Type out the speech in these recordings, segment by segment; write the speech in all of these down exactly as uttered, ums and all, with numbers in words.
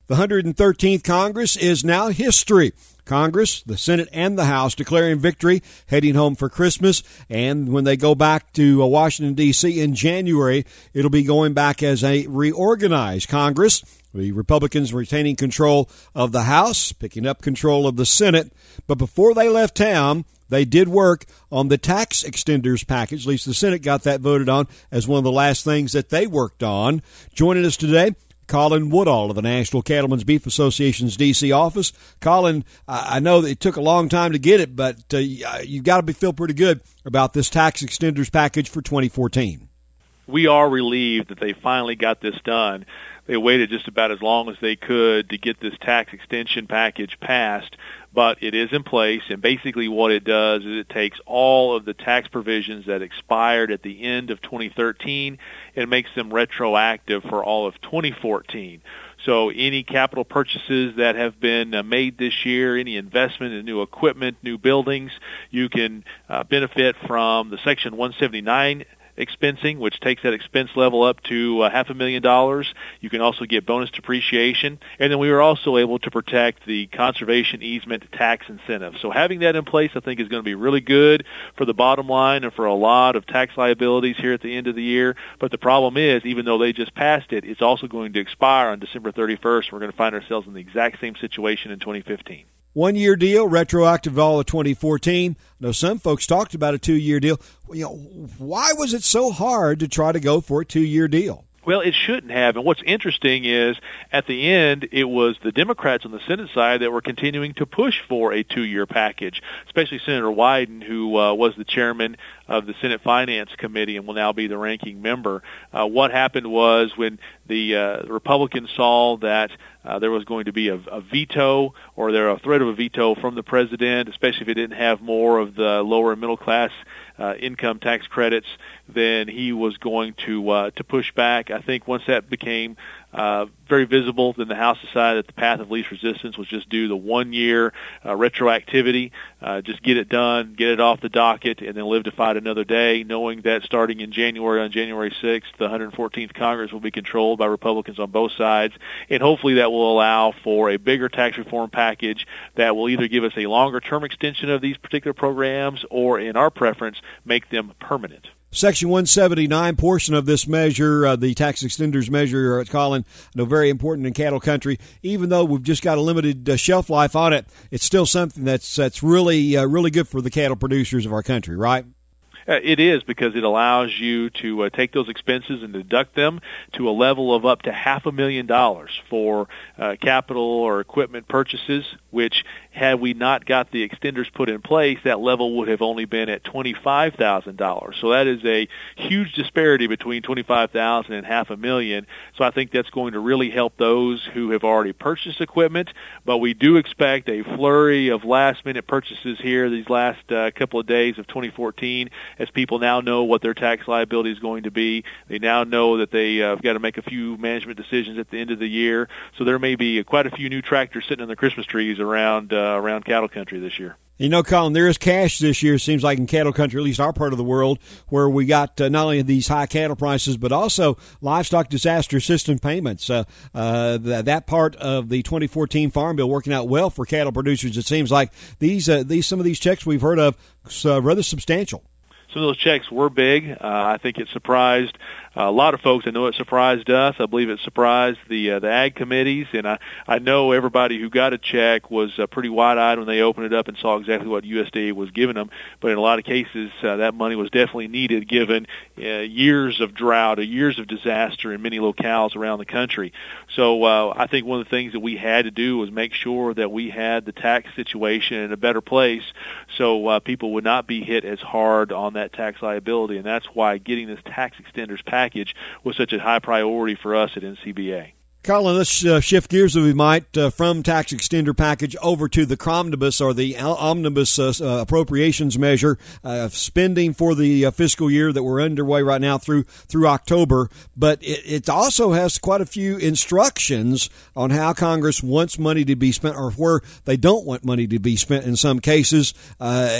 The one hundred thirteenth Congress is now history. Congress, the Senate, and the House declaring victory, heading home for Christmas. And when they go back to Washington, D C in January, it'll be going back as a reorganized Congress. The Republicans retaining control of the House, picking up control of the Senate. But before they left town, they did work on the tax extenders package. At least the Senate got that voted on as one of the last things that they worked on. Joining us today, Colin Woodall of the National Cattlemen's Beef Association's D C office. Colin, I know that it took a long time to get it, but uh, you've got to be, feel pretty good about this tax extenders package for twenty fourteen. We are relieved that they finally got this done. They waited just about as long as they could to get this tax extension package passed, but it is in place, and basically what it does is it takes all of the tax provisions that expired at the end of twenty thirteen and makes them retroactive for all of twenty fourteen. So any capital purchases that have been uh, made this year, any investment in new equipment, new buildings, you can uh, benefit from the Section one seventy-nine expensing, which takes that expense level up to uh, half a million dollars. You can also get bonus depreciation. And then we were also able to protect the conservation easement tax incentive. So having that in place, I think, is going to be really good for the bottom line and for a lot of tax liabilities here at the end of the year. But the problem is, even though they just passed it, it's also going to expire on December thirty-first. We're going to find ourselves in the exact same situation in twenty fifteen. One-year deal, retroactive to all of twenty fourteen. I know some folks talked about a two-year deal. You know, why was it so hard to try to go for a two-year deal? Well, it shouldn't have. And what's interesting is at the end, it was the Democrats on the Senate side that were continuing to push for a two-year package, especially Senator Wyden, who uh, was the chairman of the Senate Finance Committee and will now be the ranking member. Uh, what happened was when the uh, Republicans saw that uh, there was going to be a, a veto or there a threat of a veto from the president, especially if it didn't have more of the lower and middle class uh, income tax credits, then he was going to uh, to push back. I think once that became uh, very visible, then the House decided that the path of least resistance was just do the one-year uh, retroactivity, uh, just get it done, get it off the docket, and then live to fight another day, knowing that starting in January, on January sixth, the one hundred fourteenth Congress will be controlled by Republicans on both sides, and hopefully that will allow for a bigger tax reform package that will either give us a longer-term extension of these particular programs or, in our preference, make them permanent. Section one seventy-nine portion of this measure, uh, the tax extenders measure, uh, Colin, I know very important in cattle country. Even though we've just got a limited uh, shelf life on it, it's still something that's that's really uh, really good for the cattle producers of our country, right? Uh, it is, because it allows you to uh, take those expenses and deduct them to a level of up to half a million dollars for uh, capital or equipment purchases, which, had we not got the extenders put in place, that level would have only been at twenty-five thousand dollars. So that is a huge disparity between twenty-five thousand dollars and half a million. So I think that's going to really help those who have already purchased equipment. But we do expect a flurry of last-minute purchases here these last uh, couple of days of twenty fourteen, as people now know what their tax liability is going to be. They now know that they uh, have got to make a few management decisions at the end of the year. So there may be quite a few new tractors sitting in the Christmas trees around uh, around cattle country this year. You know, Colin, there is cash this year, seems like, in cattle country, at least our part of the world, where we got uh, not only these high cattle prices, but also livestock disaster assistance payments. Uh, uh, th- that part of the twenty fourteen Farm Bill working out well for cattle producers. It seems like these, uh, these some of these checks we've heard of uh, rather substantial. Some of those checks were big. Uh, I think it surprised uh, a lot of folks. I know it surprised us. I believe it surprised the uh, the ag committees, and I, I know everybody who got a check was uh, pretty wide-eyed when they opened it up and saw exactly what U S D A was giving them. But in a lot of cases, uh, that money was definitely needed, given uh, years of drought, or years of disaster in many locales around the country. So uh, I think one of the things that we had to do was make sure that we had the tax situation in a better place, so uh, people would not be hit as hard on that that tax liability, and that's why getting this tax extenders package was such a high priority for us at N C B A. Colin, let's uh, shift gears, if we might, uh, from tax extender package over to the Cromnibus, or the omnibus uh, uh, appropriations measure, uh, spending for the uh, fiscal year that we're underway right now through through October. But it, it also has quite a few instructions on how Congress wants money to be spent, or where they don't want money to be spent in some cases. Uh,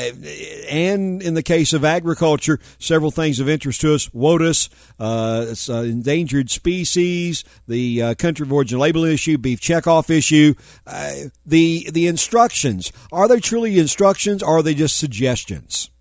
and in the case of agriculture, several things of interest to us: WOTUS, uh, uh, endangered species, the uh, country country of origin label issue, beef checkoff issue. Uh, the the instructions, are they truly instructions or are they just suggestions?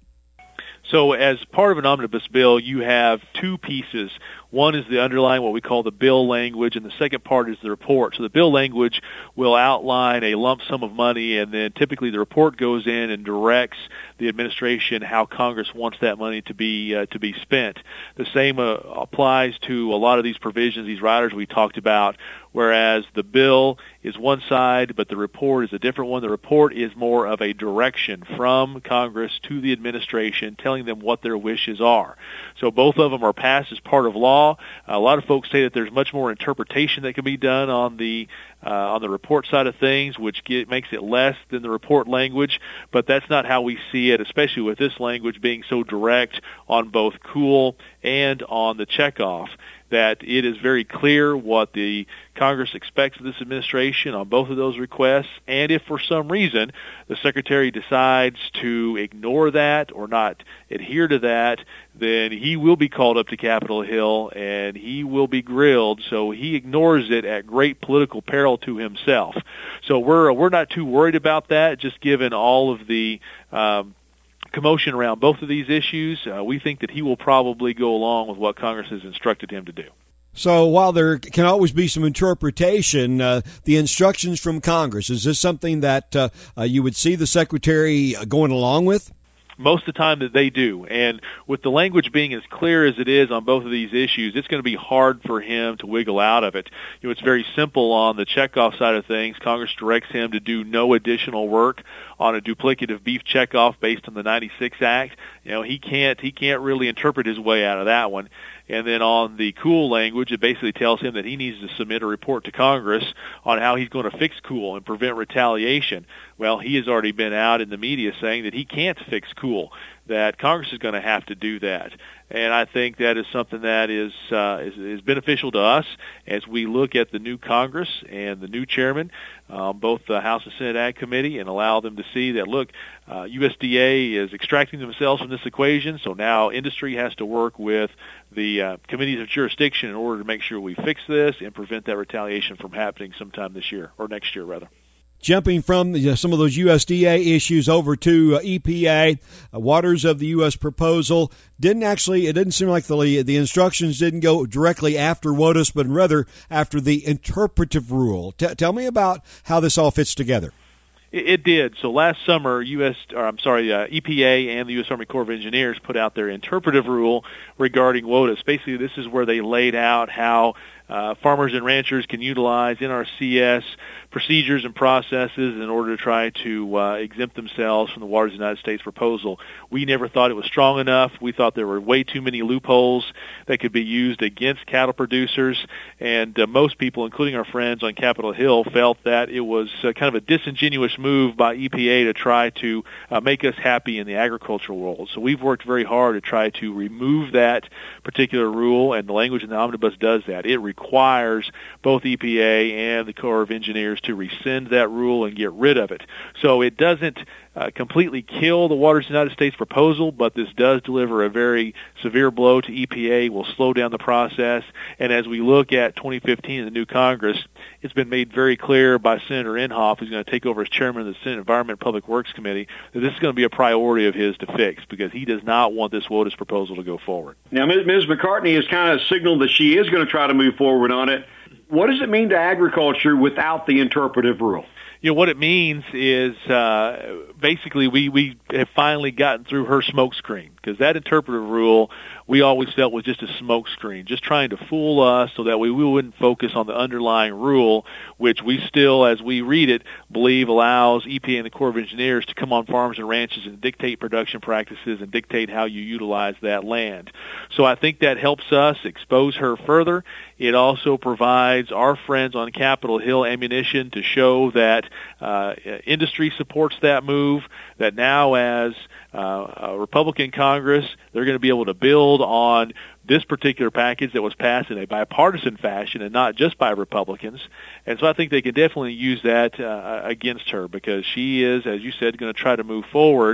So as part of an omnibus bill, you have two pieces. One is the underlying, what we call the bill language, and the second part is the report. So the bill language will outline a lump sum of money, and then typically the report goes in and directs the administration how Congress wants that money to be uh, to be spent. The same uh, applies to a lot of these provisions, these riders we talked about, whereas the bill is one side, but the report is a different one. The report is more of a direction from Congress to the administration, telling them what their wishes are. So both of them are passed as part of law. A lot of folks say that there's much more interpretation that can be done on the uh, on the report side of things, which get, makes it less than the report language, but that's not how we see it, especially with this language being so direct on both cool and on the checkoff, that it is very clear what the Congress expects of this administration on both of those requests, and if for some reason the Secretary decides to ignore that or not adhere to that, then he will be called up to Capitol Hill and he will be grilled, so he ignores it at great political peril to himself. So we're we're not too worried about that, just given all of the um, commotion around both of these issues. Uh, we think that he will probably go along with what Congress has instructed him to do. So while there can always be some interpretation, uh, the instructions from Congress, is this something that uh, uh, you would see the Secretary going along with? Most of the time that they do. And with the language being as clear as it is on both of these issues, it's going to be hard for him to wiggle out of it. You know, it's very simple on the checkoff side of things. Congress directs him to do no additional work on a duplicative beef checkoff based on the ninety-six Act. You know, he can't he can't really interpret his way out of that one. And then on the cool language, it basically tells him that he needs to submit a report to Congress on how he's going to fix cool and prevent retaliation. Well, he has already been out in the media saying that he can't fix cool, that Congress is going to have to do that. And I think that is something that is, uh, is is beneficial to us as we look at the new Congress and the new chairman, um, both the House and Senate Ag Committee, and allow them to see that, look, uh, U S D A is extracting themselves from this equation, so now industry has to work with the uh, committees of jurisdiction in order to make sure we fix this and prevent that retaliation from happening sometime this year, or next year, rather. Jumping from you know, some of those U S D A issues over to uh, E P A, uh, waters of the U S proposal didn't actually, it didn't seem like the the instructions didn't go directly after WOTUS, but rather after the interpretive rule. T- tell me about how this all fits together. It did. So last summer, U S or I'm sorry, uh, E P A and the U S Army Corps of Engineers put out their interpretive rule regarding WOTUS. Basically, this is where they laid out how uh, farmers and ranchers can utilize N R C S procedures and processes in order to try to uh, exempt themselves from the Waters of the United States proposal. We never thought it was strong enough. We thought there were way too many loopholes that could be used against cattle producers, and uh, most people, including our friends on Capitol Hill, felt that it was uh, kind of a disingenuous move by E P A to try to uh, make us happy in the agricultural world. So we've worked very hard to try to remove that particular rule, and the language in the omnibus does that. It requires both E P A and the Corps of Engineers to rescind that rule and get rid of it. So it doesn't uh, completely kill the Waters of the United States proposal, but this does deliver a very severe blow to E P A, will slow down the process. And as we look at twenty fifteen in the new Congress, it's been made very clear by Senator Inhofe, who's going to take over as chairman of the Senate Environment and Public Works Committee, that this is going to be a priority of his to fix, because he does not want this WOTUS proposal to go forward. Now, Miz McCartney has kind of signaled that she is going to try to move forward on it. What does it mean to agriculture without the interpretive rule? You know, what it means is uh, basically we, we have finally gotten through her smokescreen, because that interpretive rule we always felt was just a smokescreen, just trying to fool us so that we, we wouldn't focus on the underlying rule, which we still, as we read it, believe allows E P A and the Corps of Engineers to come on farms and ranches and dictate production practices and dictate how you utilize that land. So I think that helps us expose her further. It also provides our friends on Capitol Hill ammunition to show that uh, industry supports that move, that now as uh, a Republican Congress, they're going to be able to build on this particular package that was passed in a bipartisan fashion and not just by Republicans. And so I think they can definitely use that uh, against her, because she is, as you said, going to try to move forward.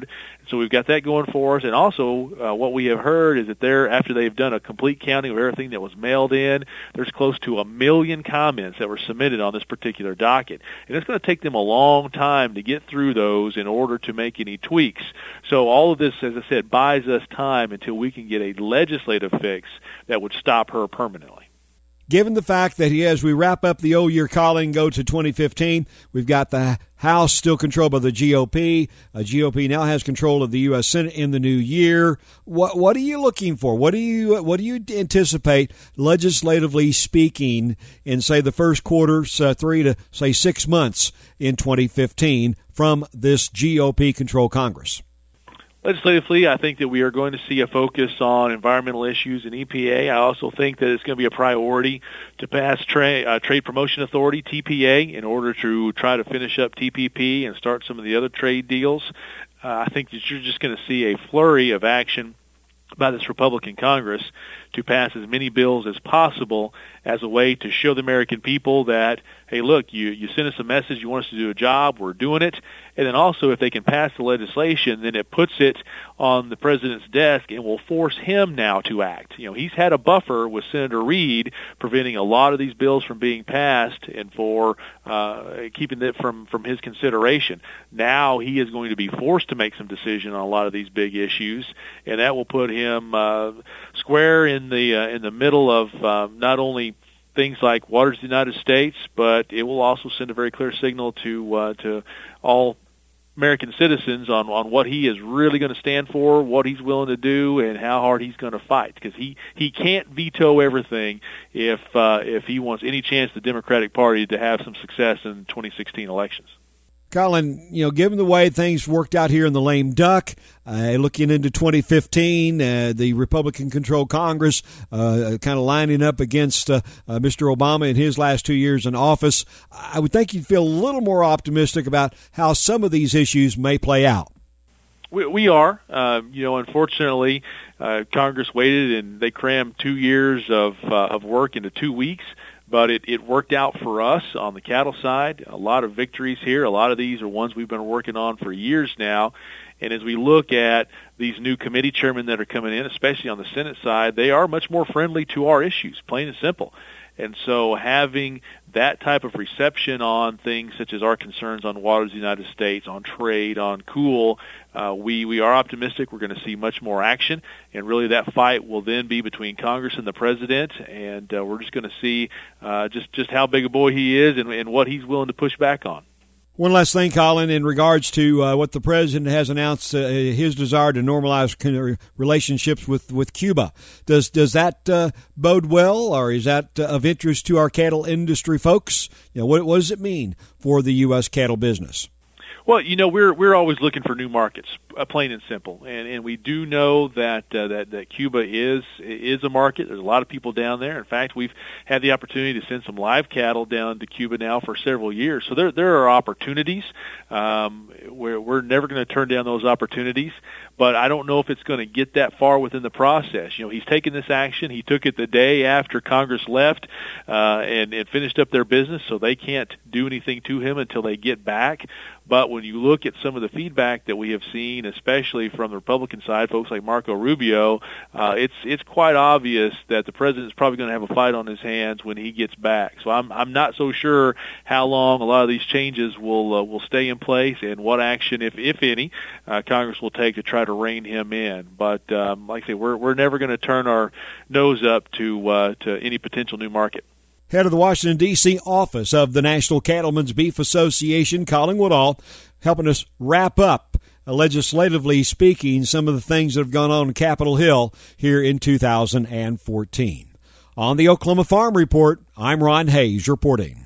So we've got that going for us. And also uh, what we have heard is that they're, after they've done a complete counting of everything that was mailed in, there's close to a million comments that were submitted on this particular docket. And it's going to take them a long time to get through those in order to make any tweaks. So all of this, as I said, buys us time until we can get a legislative fix that would stop her permanently. Given the fact that he, as we wrap up the O-year calling, go to twenty fifteen, we've got the House still controlled by the G O P. Uh, G O P now has control of the U S Senate in the new year. What what are you looking for? What do you what do you anticipate, legislatively speaking, in say the first quarter, uh, three to say six months in twenty fifteen from this G O P-controlled Congress? Legislatively, I think that we are going to see a focus on environmental issues in E P A. I also think that it's going to be a priority to pass tra- uh, Trade Promotion Authority, T P A, in order to try to finish up T P P and start some of the other trade deals. Uh, I think that you're just going to see a flurry of action by this Republican Congress to pass as many bills as possible as a way to show the American people that, hey, look, you, you sent us a message, you want us to do a job, we're doing it. And then also, if they can pass the legislation, then it puts it on the president's desk and will force him now to act. You know, he's had a buffer with Senator Reid preventing a lot of these bills from being passed and for uh, keeping it from, from his consideration. Now he is going to be forced to make some decision on a lot of these big issues, and that will put him uh, square in the uh, in the middle of uh, not only things like Waters of the United States, but it will also send a very clear signal to uh, to all American citizens on, on what he is really going to stand for, what he's willing to do, and how hard he's going to fight. Because he, he can't veto everything if uh, if he wants any chance the Democratic Party to have some success in twenty sixteen elections. Colin, you know, given the way things worked out here in the lame duck, uh, looking into twenty fifteen, uh, the Republican-controlled Congress uh, kind of lining up against uh, uh, Mister Obama in his last two years in office, I would think you'd feel a little more optimistic about how some of these issues may play out. We, we are. Uh, you know, unfortunately, uh, Congress waited and they crammed two years of uh, of work into two weeks. But it, it worked out for us on the cattle side. A lot of victories here. A lot of these are ones we've been working on for years now. And as we look at these new committee chairmen that are coming in, especially on the Senate side, they are much more friendly to our issues, plain and simple. And so having that type of reception on things such as our concerns on Waters of the United States, on trade, on cool, uh, we, we are optimistic we're going to see much more action. And really that fight will then be between Congress and the President. And uh, we're just going to see uh, just, just how big a boy he is and, and what he's willing to push back on. One last thing, Colin, in regards to uh, what the president has announced, uh, his desire to normalize relationships with, with Cuba. Does does that uh, bode well, or is that uh, of interest to our cattle industry folks? You know, what, what does it mean for the U S cattle business? Well, you know, we're we're always looking for new markets, uh, plain and simple, and and we do know that uh, that that Cuba is is a market. There's a lot of people down there. In fact, we've had the opportunity to send some live cattle down to Cuba now for several years. So there there are opportunities. Um, we're we're never going to turn down those opportunities. But I don't know if it's going to get that far within the process. You know, he's taken this action. He took it the day after Congress left uh, and, and finished up their business, so they can't do anything to him until they get back. But when you look at some of the feedback that we have seen, especially from the Republican side, folks like Marco Rubio, uh, it's it's quite obvious that the president is probably going to have a fight on his hands when he gets back. So I'm I'm not so sure how long a lot of these changes will uh, will stay in place and what action, if if any, uh, Congress will take to try to rein him in. But um, like I say, we're we're never going to turn our nose up to uh, to any potential new market. Head of the Washington, D C office of the National Cattlemen's Beef Association, Colin Woodall, helping us wrap up, uh, legislatively speaking, some of the things that have gone on in Capitol Hill here in two thousand fourteen. On the Oklahoma Farm Report, I'm Ron Hayes reporting.